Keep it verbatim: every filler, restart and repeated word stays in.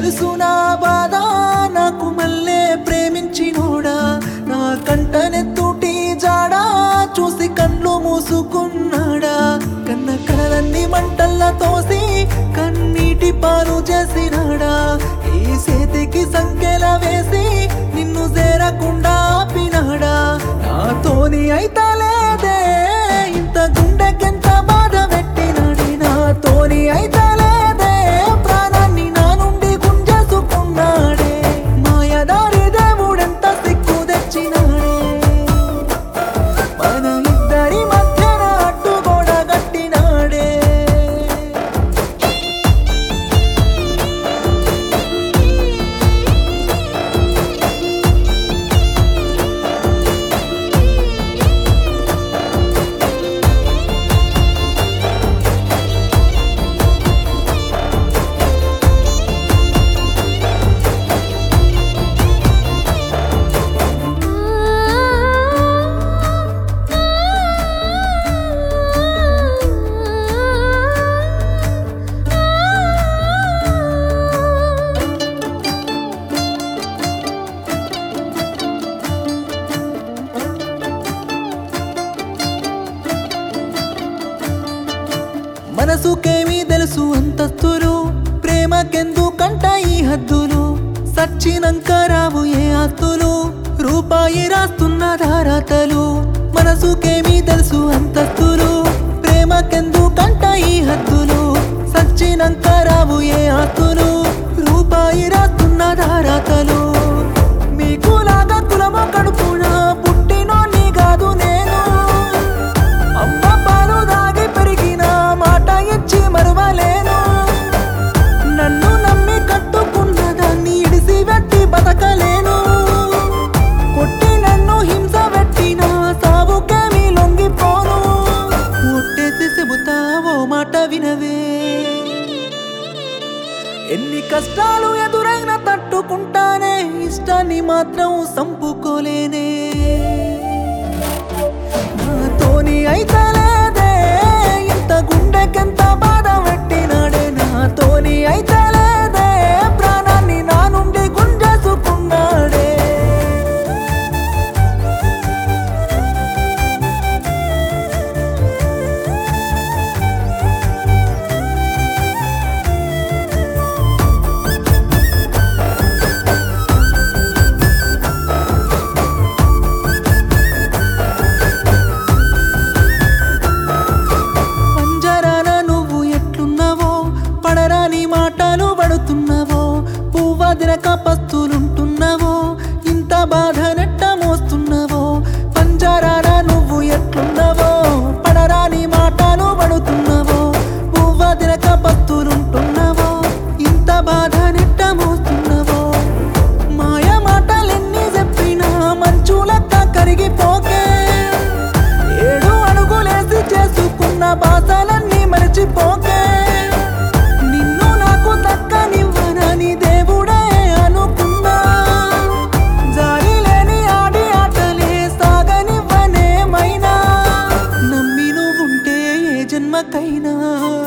తెలుసు నా బాధ నాకు మళ్ళే ప్రేమించినోడా నా కంటనెత్తుటి జాడా చూసి కళ్ళు మూసుకున్నాడా కన్న కలలన్నీ మంటల్లా తోసి కన్నీటి పాలు చేసినాడా ఈ చేతికి సంకెల వేసి నిన్ను చేరకుండా ఆపినాడా నాతోని అయితే లేదే ఇంత గుండెకెంత బాధ పెట్టినాడే నాతోని అయితే లేదే ప్రాణాన్ని నా నుండి గుంజేసుకున్నాడే మాయదారి దేవుడెంత సిక్కు తెచ్చినాడే మన ఇద్దరి మధ్యన అడ్డుగోడ కట్టినాడే మనసుకేమీ తెలుసు అంతస్తులు ప్రేమకెందుకంట ఈ హద్దులు సచ్చినంక రావు ఏ ఆస్తులు రూపాయి రాస్తున్న ధారాతలు మనసుకేమీ తెలుసు అంతస్తులు ప్రేమకెందుకంట ఈ హద్దులు సచ్చినంక రావు ఏ ఆస్తులు రూపాయి రాస్తున్న ధారాతలు మీకు లాగా కులమో కడుపున పుట్టినోని కాదు నేను అమ్మ పాలు దాగి పెరిగిన మాట ఇచ్చి మరువలేను నన్ను నమ్మి కట్టుకున్న దాన్ని ఇడిసి పెట్టి బతకలేను కొట్టి నన్ను హింస పెట్టిన సావుకేమీ లొంగిపోను ఒట్టేసి చెబుతావో మాట వినవే ఎన్ని కష్టాలు ఎదురైనా తట్టుకుంటానే ఇష్టాన్ని మాత్రం సంపుకోలేనే నాతోని అయితే లేదే ఇంత గుండెకెంత బాధ పెట్టినాడే నాతోని అయితే లేదే ప్రాణాన్ని నా నుండి గుంజేసుకున్నాడే పడరాని మాటలు పడుతున్నావో పువ్వదినక పస్తులుంటున్నావో ఇంత బాధ నెట్ట మోస్తున్నావో పంజరాన నువ్వు ఎట్లున్నావో పడరాని మాటలు పడుతున్నావో పువ్వదినక పస్తులుంటున్నావో ఇంత బాధ నెట్ట మోస్తున్నావో మాయ మాటలెన్ని చెప్పినా మంచు లెక్క కరిగిపోకే ఏడు అడుగులేసి చేసుకున్న బాసలన్నీ మరిచిపోకే దక్కనివ్వనని దేవుడే అనుకున్నా జాలి లేని ఆడి ఆటలే సాగనివ్వనేమైనా నమ్మి నువ్వుంటే ఏ జన్మకైనా